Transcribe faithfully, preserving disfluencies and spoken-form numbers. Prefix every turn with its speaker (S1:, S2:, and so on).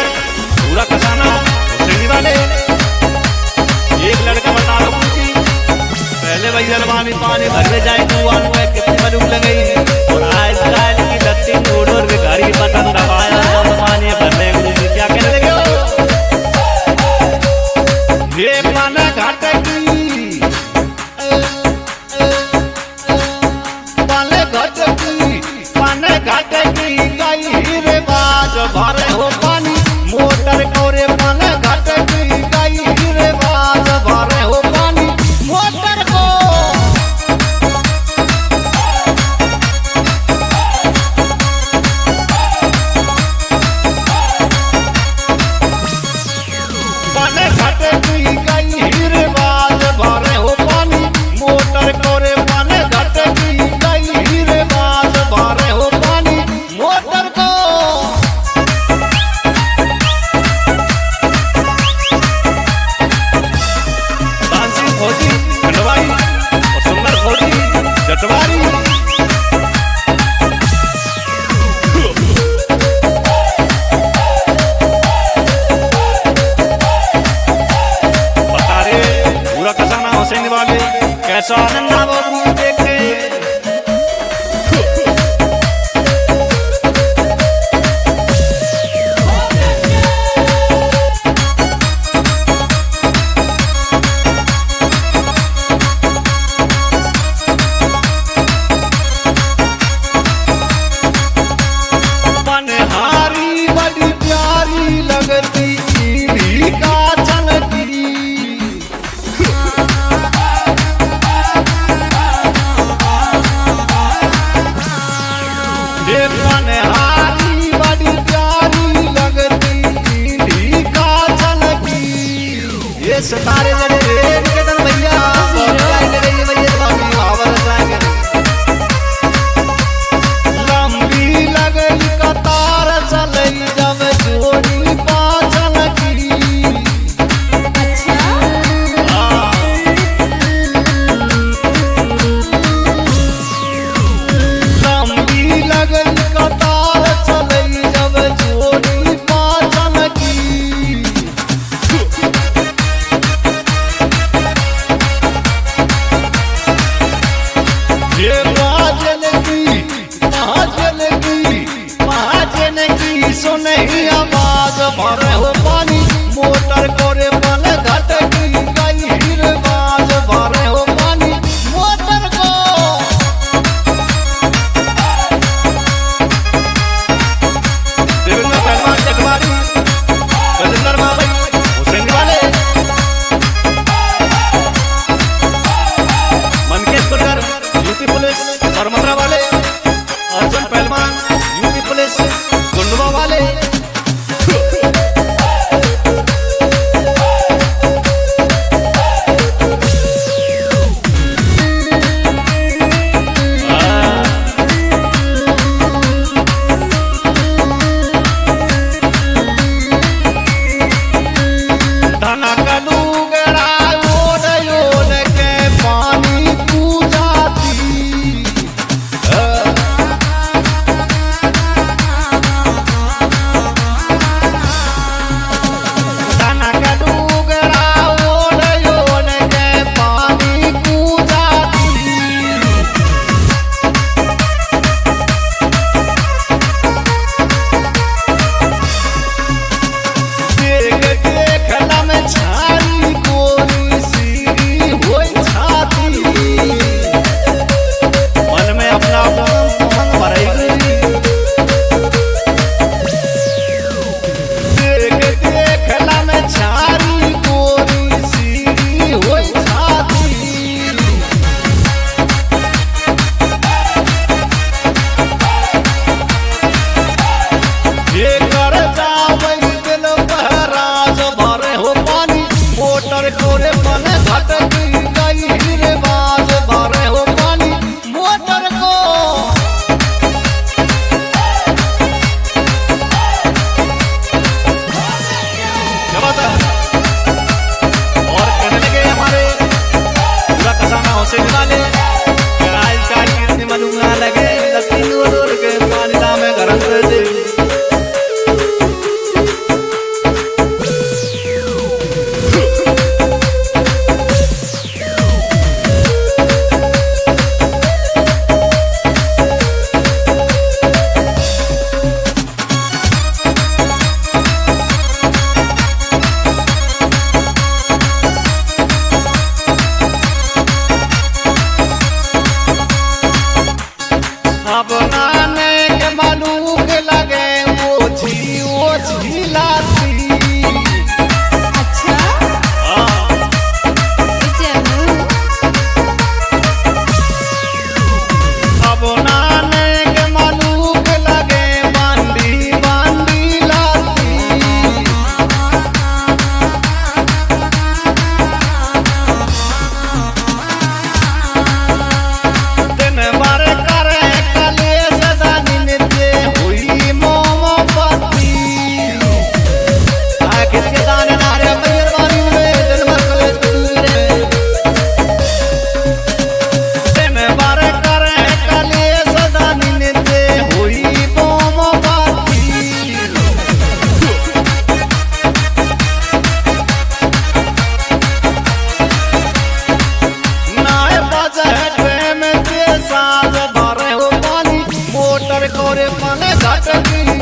S1: पूरा खजाना हुसैनी वाले। एक लड़का बता रहा हूँ कि पहले भाई जलवानी पानी भरने जाए तो वहाँ में कितनी मलूम लगई और आज काल की लत्ती उड़ उड़ के गाड़ी पतंग दबाया जब पानी भरने क्या कहने लगे हो ये पाना घाट की पाले घाट की पाने घाट की गई रे बाज भरे हो पानी मोटर कोरे पाने घाट की गई रे बाज भरे हो पानी मोटर को पाने घाट की गई रे बाज भरे हो पानी मोटर कोरे पाने घाट की गई रे बाज भरे हो पानी मोटर को तानसेन फौजी खंडवाई और सुंदर फौजी जटवारी। बता रहे पूरा खजाना हुसैनी वाले कैसा आनंद वो देखे मनहारी बड़ी प्यारी लगती ईदी का चलती ये मनहारी बड़ी प्यारी लगती ईदी का चलती ये सितारे लगे रे निकेतन भैया बहुत जाएंगे रे ये भैया बाकी आवाज जाएंगे लंबी लगई कतार चलई जब जोड़ी पाचल की लंबी लगई कतार चलई जब जोड़ी पाचल की ये बाजल की महाजन की महाजन की सुनही आवाज भरे हो पानी मोटर कोरे पल घट की गई रे बाज भरे हो पानी मोटर को देवेंद्र पहलवान जटवारी राजेंद्र बाबा हुसैनी वाले मनकेश कुलकर यूपी पुलिस बरमंदरा वाले अर्जुन पहलवान यूपी पुलिस गुंडवा वाले। धना कलू गड़ा ओढ़ ओढ़ के पानी पूजाती अब नाने के मलूक लगे ओछी ओछी लाती।
S2: अच्छा चलो
S1: अब नाने के मलूक लगे बांडी बांडी लाती। दिन भर करे कलेश दानिन दे हुई मोमबत्ती। आ किसके दाने नारे मयर बानी में दिन भर कलेश दूरे। दिन भर करे कलेश दानिन दे हुई मोमबत्ती। नाय बजे ट्रेन के साथ भरे हो पानी मोटर करे पानी घटकी।